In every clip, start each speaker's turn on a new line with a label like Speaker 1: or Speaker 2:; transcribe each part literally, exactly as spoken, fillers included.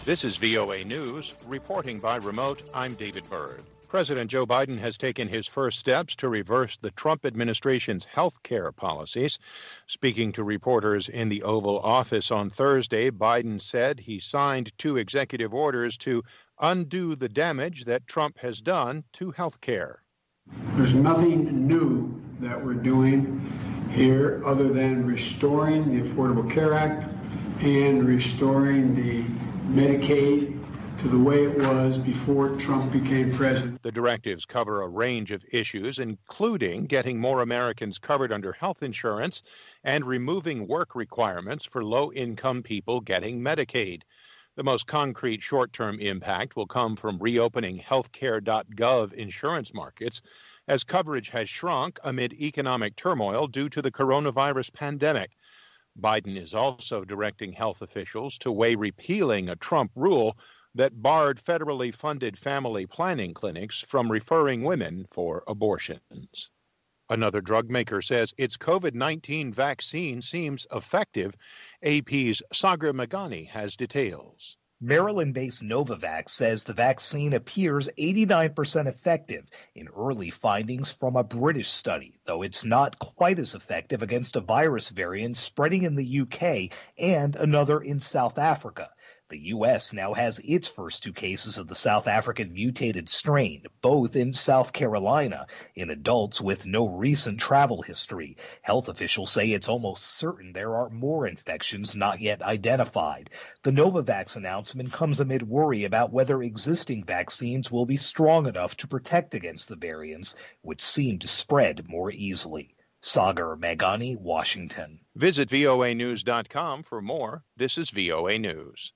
Speaker 1: This is V O A News. Reporting by remote, I'm David Byrd. President Joe Biden has taken his first steps to reverse the Trump administration's health care policies. Speaking to reporters in the Oval Office on Thursday, Biden said he signed two executive orders to undo the damage that Trump has done to health care.
Speaker 2: There's nothing new that we're doing here other than restoring the Affordable Care Act and restoring the Medicaid to the way it was before Trump became president.
Speaker 1: The directives cover a range of issues, including getting more Americans covered under health insurance and removing work requirements for low-income people getting Medicaid. The most concrete short-term impact will come from reopening healthcare dot gov insurance markets, as coverage has shrunk amid economic turmoil due to the coronavirus pandemic. Biden is also directing health officials to weigh repealing a Trump rule that barred federally funded family planning clinics from referring women for abortions. Another drug maker says its COVID nineteen vaccine seems effective. A P's Sagar Meghani has details.
Speaker 3: Maryland-based Novavax says the vaccine appears eighty-nine percent effective in early findings from a British study, though it's not quite as effective against a virus variant spreading in the U K and another in South Africa. The U S now has its first two cases of the South African mutated strain, both in South Carolina, in adults with no recent travel history. Health officials say it's almost certain there are more infections not yet identified. The Novavax announcement comes amid worry about whether existing vaccines will be strong enough to protect against the variants, which seem to spread more easily. Sagar Meghani, Washington.
Speaker 1: Visit V O A news dot com for more. This is V O A News.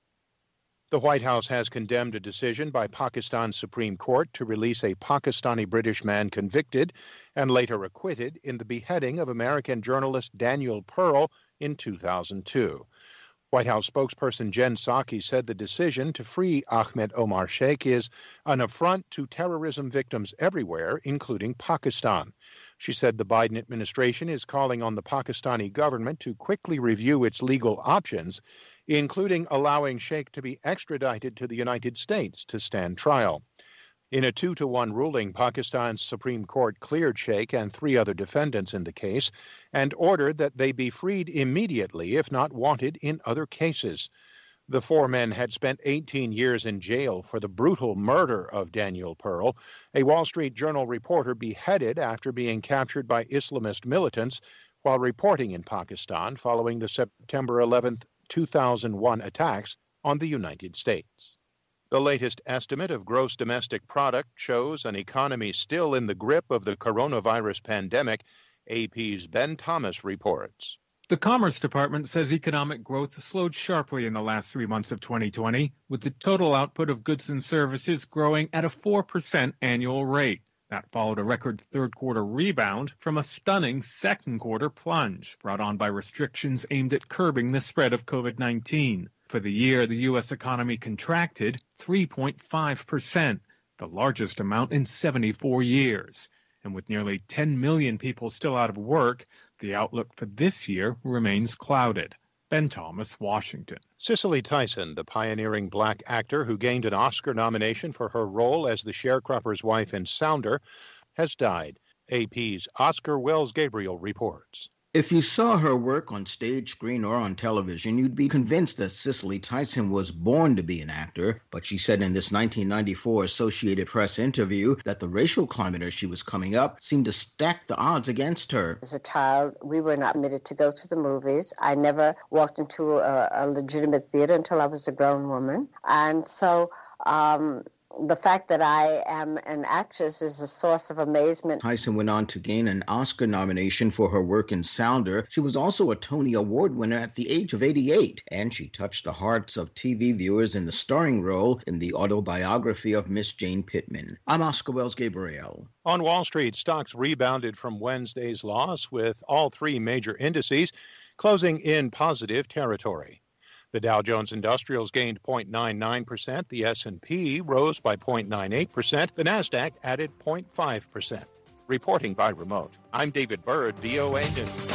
Speaker 1: The White House has condemned a decision by Pakistan's Supreme Court to release a Pakistani-British man convicted and later acquitted in the beheading of American journalist Daniel Pearl in two thousand two. White House spokesperson Jen Psaki said the decision to free Ahmed Omar Sheikh is an affront to terrorism victims everywhere, including Pakistan. She said the Biden administration is calling on the Pakistani government to quickly review its legal options, including allowing Sheikh to be extradited to the United States to stand trial. In a two to one ruling, Pakistan's Supreme Court cleared Sheikh and three other defendants in the case and ordered that they be freed immediately if not wanted in other cases. The four men had spent eighteen years in jail for the brutal murder of Daniel Pearl, a Wall Street Journal reporter beheaded after being captured by Islamist militants while reporting in Pakistan following the September eleventh, two thousand one attacks on the United States. The latest estimate of gross domestic product shows an economy still in the grip of the coronavirus pandemic. A P's Ben Thomas reports.
Speaker 4: The Commerce Department says economic growth slowed sharply in the last three months of twenty twenty, with the total output of goods and services growing at a four percent annual rate. That followed a record third-quarter rebound from a stunning second-quarter plunge brought on by restrictions aimed at curbing the spread of COVID nineteen. For the year, the U S economy contracted three point five percent, the largest amount in seventy-four years. And with nearly ten million people still out of work, the outlook for this year remains clouded. Ben Thomas, Washington.
Speaker 1: Cicely Tyson, the pioneering black actor who gained an Oscar nomination for her role as the sharecropper's wife in Sounder, has died. A P's Oscar Wells-Gabriel reports.
Speaker 5: If you saw her work on stage, screen, or on television, you'd be convinced that Cicely Tyson was born to be an actor. But she said in this nineteen ninety-four Associated Press interview that the racial climate as she was coming up seemed to stack the odds against her.
Speaker 6: As a child, we were not permitted to go to the movies. I never walked into a, a legitimate theater until I was a grown woman. And so um, the fact that I am an actress is a source of amazement.
Speaker 5: Tyson went on to gain an Oscar nomination for her work in Sounder. She was also a Tony Award winner at the age of eighty-eight, and she touched the hearts of T V viewers in the starring role in the autobiography of Miss Jane Pittman. I'm Oscar Wells-Gabriel.
Speaker 1: On Wall Street, stocks rebounded from Wednesday's loss, with all three major indices closing in positive territory. The Dow Jones Industrials gained zero point nine nine percent. The S and P rose by zero point nine eight percent. The Nasdaq added zero point five percent. Reporting by remote, I'm David Byrd, V O A News.